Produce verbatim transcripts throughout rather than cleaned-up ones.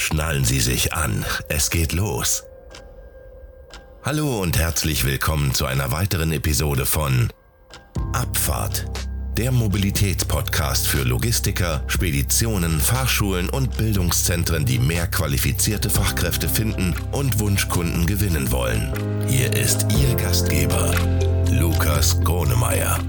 Schnallen Sie sich an, es geht los. Hallo und herzlich willkommen zu einer weiteren Episode von Abfahrt, der Mobilitätspodcast für Logistiker, Speditionen, Fahrschulen und Bildungszentren, die mehr qualifizierte Fachkräfte finden und Wunschkunden gewinnen wollen. Hier ist Ihr Gastgeber, Lukas Gronemeyer.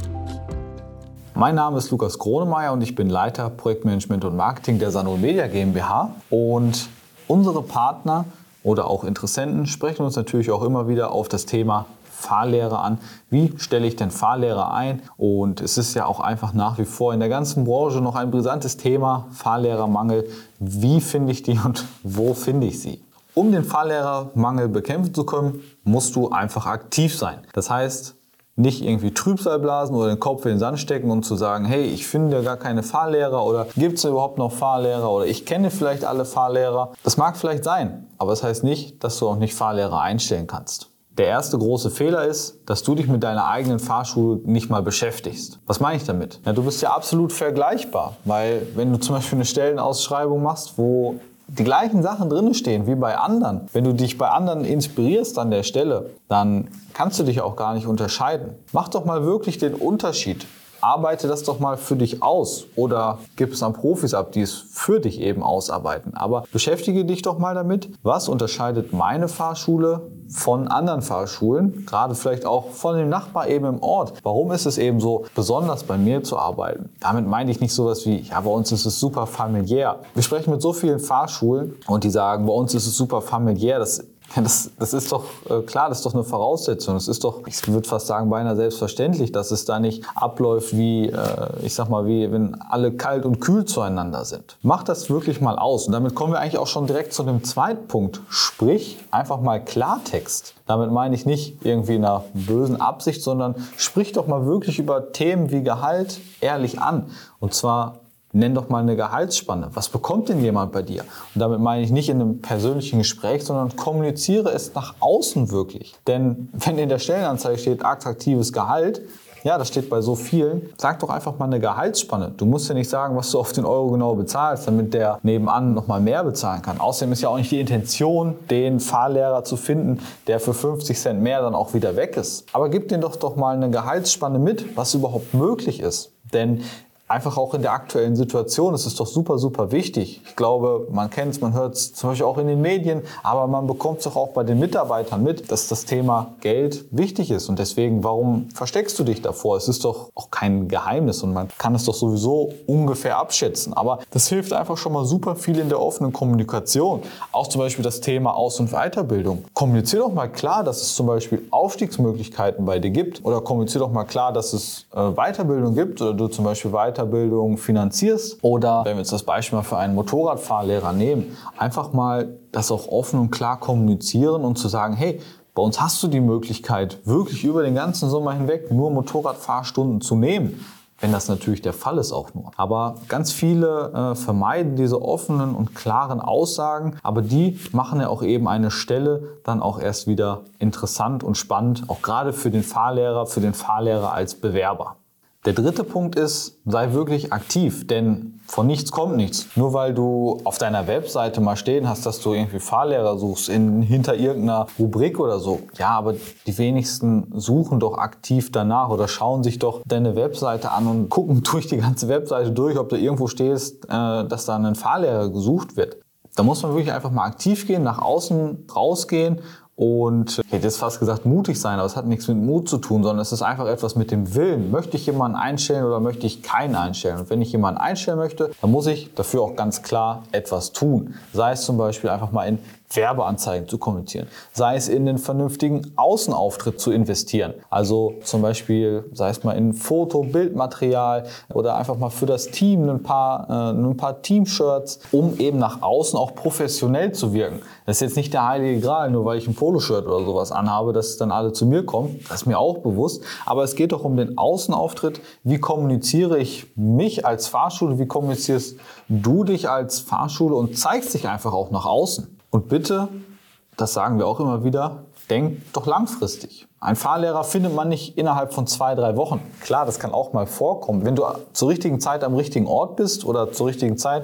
Mein Name ist Lukas Gronemeyer und ich bin Leiter Projektmanagement und Marketing der Sanol Media GmbH. Und unsere Partner oder auch Interessenten sprechen uns natürlich auch immer wieder auf das Thema Fahrlehre an. Wie stelle ich denn Fahrlehre ein? Und es ist ja auch einfach nach wie vor in der ganzen Branche noch ein brisantes Thema, Fahrlehrermangel. Wie finde ich die und wo finde ich sie? Um den Fahrlehrermangel bekämpfen zu können, musst du einfach aktiv sein. Das heißt, nicht irgendwie Trübsal blasen oder den Kopf in den Sand stecken und zu sagen, hey, ich finde gar keine Fahrlehrer oder gibt es überhaupt noch Fahrlehrer oder ich kenne vielleicht alle Fahrlehrer. Das mag vielleicht sein, aber das heißt nicht, dass du auch nicht Fahrlehrer einstellen kannst. Der erste große Fehler ist, dass du dich mit deiner eigenen Fahrschule nicht mal beschäftigst. Was meine ich damit? Ja, du bist ja absolut vergleichbar, weil wenn du zum Beispiel eine Stellenausschreibung machst, wo die gleichen Sachen drin stehen wie bei anderen. Wenn du dich bei anderen inspirierst an der Stelle, dann kannst du dich auch gar nicht unterscheiden. Mach doch mal wirklich den Unterschied. Arbeite das doch mal für dich aus oder gib es an Profis ab, die es für dich eben ausarbeiten. Aber beschäftige dich doch mal damit, was unterscheidet meine Fahrschule von anderen Fahrschulen, gerade vielleicht auch von dem Nachbar eben im Ort. Warum ist es eben so besonders bei mir zu arbeiten? Damit meine ich nicht sowas wie, ja, bei uns ist es super familiär. Wir sprechen mit so vielen Fahrschulen und die sagen, bei uns ist es super familiär. Das Das, das ist doch äh, klar, das ist doch eine Voraussetzung. Es ist doch, ich würde fast sagen, beinahe selbstverständlich, dass es da nicht abläuft wie, äh, ich sag mal, wie wenn alle kalt und kühl zueinander sind. Mach das wirklich mal aus. Und damit kommen wir eigentlich auch schon direkt zu dem zweiten Punkt. Sprich einfach mal Klartext. Damit meine ich nicht irgendwie in einer bösen Absicht, sondern sprich doch mal wirklich über Themen wie Gehalt ehrlich an. Und zwar nenn doch mal eine Gehaltsspanne. Was bekommt denn jemand bei dir? Und damit meine ich nicht in einem persönlichen Gespräch, sondern kommuniziere es nach außen wirklich. Denn wenn in der Stellenanzeige steht attraktives Gehalt, ja, das steht bei so vielen, sag doch einfach mal eine Gehaltsspanne. Du musst ja nicht sagen, was du auf den Euro genau bezahlst, damit der nebenan noch mal mehr bezahlen kann. Außerdem ist ja auch nicht die Intention, den Fahrlehrer zu finden, der für fünfzig Cent mehr dann auch wieder weg ist. Aber gib denen doch doch mal eine Gehaltsspanne mit, was überhaupt möglich ist. Denn einfach auch in der aktuellen Situation, es ist doch super, super wichtig. Ich glaube, man kennt es, man hört es zum Beispiel auch in den Medien, aber man bekommt es doch auch bei den Mitarbeitern mit, dass das Thema Geld wichtig ist. Und deswegen, warum versteckst du dich davor? Es ist doch auch kein Geheimnis und man kann es doch sowieso ungefähr abschätzen. Aber das hilft einfach schon mal super viel in der offenen Kommunikation. Auch zum Beispiel das Thema Aus- und Weiterbildung. Kommunizier doch mal klar, dass es zum Beispiel Aufstiegsmöglichkeiten bei dir gibt. Oder kommunizier doch mal klar, dass es äh, Weiterbildung gibt oder du zum Beispiel weiter Weiterbildung finanzierst oder, wenn wir jetzt das Beispiel mal für einen Motorradfahrlehrer nehmen, einfach mal das auch offen und klar kommunizieren und zu sagen, hey, bei uns hast du die Möglichkeit, wirklich über den ganzen Sommer hinweg nur Motorradfahrstunden zu nehmen. Wenn das natürlich der Fall ist auch nur. Aber ganz viele äh, vermeiden diese offenen und klaren Aussagen, aber die machen ja auch eben eine Stelle dann auch erst wieder interessant und spannend, auch gerade für den Fahrlehrer, für den Fahrlehrer als Bewerber. Der dritte Punkt ist, sei wirklich aktiv, denn von nichts kommt nichts. Nur weil du auf deiner Webseite mal stehen hast, dass du irgendwie Fahrlehrer suchst, in, hinter irgendeiner Rubrik oder so. Ja, aber die wenigsten suchen doch aktiv danach oder schauen sich doch deine Webseite an und gucken durch die ganze Webseite durch, ob du irgendwo stehst, äh, dass da ein Fahrlehrer gesucht wird. Da muss man wirklich einfach mal aktiv gehen, nach außen rausgehen. Und ich hätte jetzt fast gesagt mutig sein, aber es hat nichts mit Mut zu tun, sondern es ist einfach etwas mit dem Willen. Möchte ich jemanden einstellen oder möchte ich keinen einstellen? Und wenn ich jemanden einstellen möchte, dann muss ich dafür auch ganz klar etwas tun. Sei es zum Beispiel einfach mal in Werbeanzeigen zu kommentieren, sei es in den vernünftigen Außenauftritt zu investieren. Also zum Beispiel, sei es mal in Foto, Bildmaterial oder einfach mal für das Team ein paar, äh, ein paar Team-Shirts, um eben nach außen auch professionell zu wirken. Das ist jetzt nicht der heilige Gral, nur weil ich ein Poloshirt oder sowas anhabe, dass dann alle zu mir kommen. Das ist mir auch bewusst. Aber es geht doch um den Außenauftritt. Wie kommuniziere ich mich als Fahrschule? Wie kommunizierst du dich als Fahrschule und zeigst dich einfach auch nach außen? Und bitte, das sagen wir auch immer wieder, denk doch langfristig. Ein Fahrlehrer findet man nicht innerhalb von zwei, drei Wochen. Klar, das kann auch mal vorkommen. Wenn du zur richtigen Zeit am richtigen Ort bist oder zur richtigen Zeit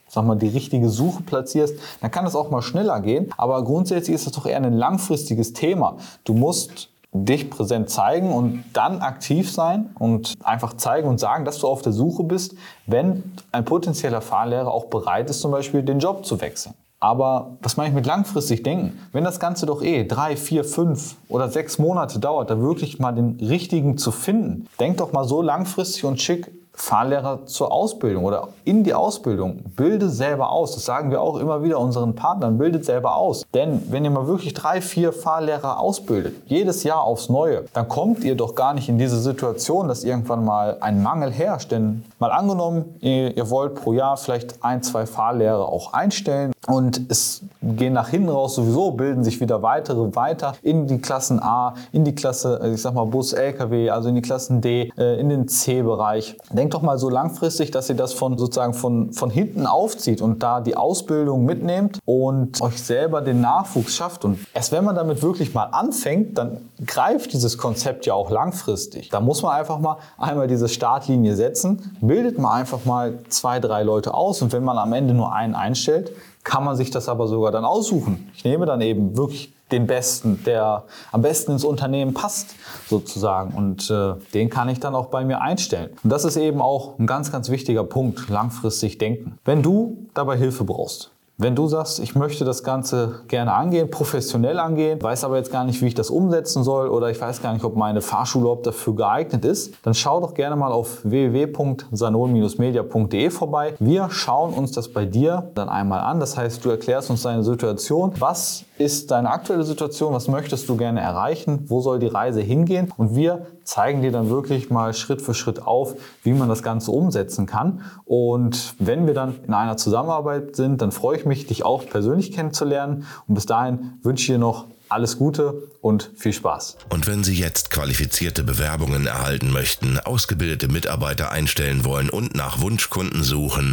sag mal, die richtige Suche platzierst, dann kann es auch mal schneller gehen. Aber grundsätzlich ist es doch eher ein langfristiges Thema. Du musst dich präsent zeigen und dann aktiv sein und einfach zeigen und sagen, dass du auf der Suche bist, wenn ein potenzieller Fahrlehrer auch bereit ist, zum Beispiel den Job zu wechseln. Aber was meine ich mit langfristig denken? Wenn das Ganze doch eh drei, vier, fünf oder sechs Monate dauert, da wirklich mal den richtigen zu finden, denk doch mal so langfristig und schick Fahrlehrer zur Ausbildung oder in die Ausbildung. Bilde selber aus. Das sagen wir auch immer wieder unseren Partnern. Bildet selber aus. Denn wenn ihr mal wirklich drei, vier Fahrlehrer ausbildet, jedes Jahr aufs Neue, dann kommt ihr doch gar nicht in diese Situation, dass irgendwann mal ein Mangel herrscht. Denn mal angenommen, ihr, ihr wollt pro Jahr vielleicht ein, zwei Fahrlehrer auch einstellen und es gehen nach hinten raus sowieso, bilden sich wieder weitere weiter in die Klassen A, in die Klasse, ich sag mal Bus, L K W, also in die Klassen D, in den C-Bereich. Denkt doch mal so langfristig, dass ihr das von sozusagen von, von hinten aufzieht und da die Ausbildung mitnehmt und euch selber den Nachwuchs schafft. Und erst wenn man damit wirklich mal anfängt, dann greift dieses Konzept ja auch langfristig. Da muss man einfach mal einmal diese Startlinie setzen, bildet mal einfach mal zwei, drei Leute aus und wenn man am Ende nur einen einstellt, kann man sich das aber sogar dann aussuchen. Ich nehme dann eben wirklich den Besten, der am besten ins Unternehmen passt, sozusagen. Und äh, den kann ich dann auch bei mir einstellen. Und das ist eben auch ein ganz, ganz wichtiger Punkt, langfristig denken. Wenn du dabei Hilfe brauchst, wenn du sagst, ich möchte das Ganze gerne angehen, professionell angehen, weiß aber jetzt gar nicht, wie ich das umsetzen soll oder ich weiß gar nicht, ob meine Fahrschule überhaupt dafür geeignet ist, dann schau doch gerne mal auf w w w punkt sanol media punkt de vorbei. Wir schauen uns das bei dir dann einmal an. Das heißt, du erklärst uns deine Situation. Was ist deine aktuelle Situation? Was möchtest du gerne erreichen? Wo soll die Reise hingehen? Und wir zeigen dir dann wirklich mal Schritt für Schritt auf, wie man das Ganze umsetzen kann. Und wenn wir dann in einer Zusammenarbeit sind, dann freue ich mich, dich auch persönlich kennenzulernen. Und bis dahin wünsche ich dir noch alles Gute und viel Spaß. Und wenn Sie jetzt qualifizierte Bewerbungen erhalten möchten, ausgebildete Mitarbeiter einstellen wollen und nach Wunschkunden suchen,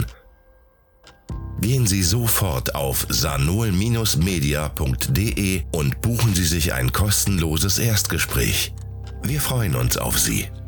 gehen Sie sofort auf sanol media punkt de und buchen Sie sich ein kostenloses Erstgespräch. Wir freuen uns auf Sie.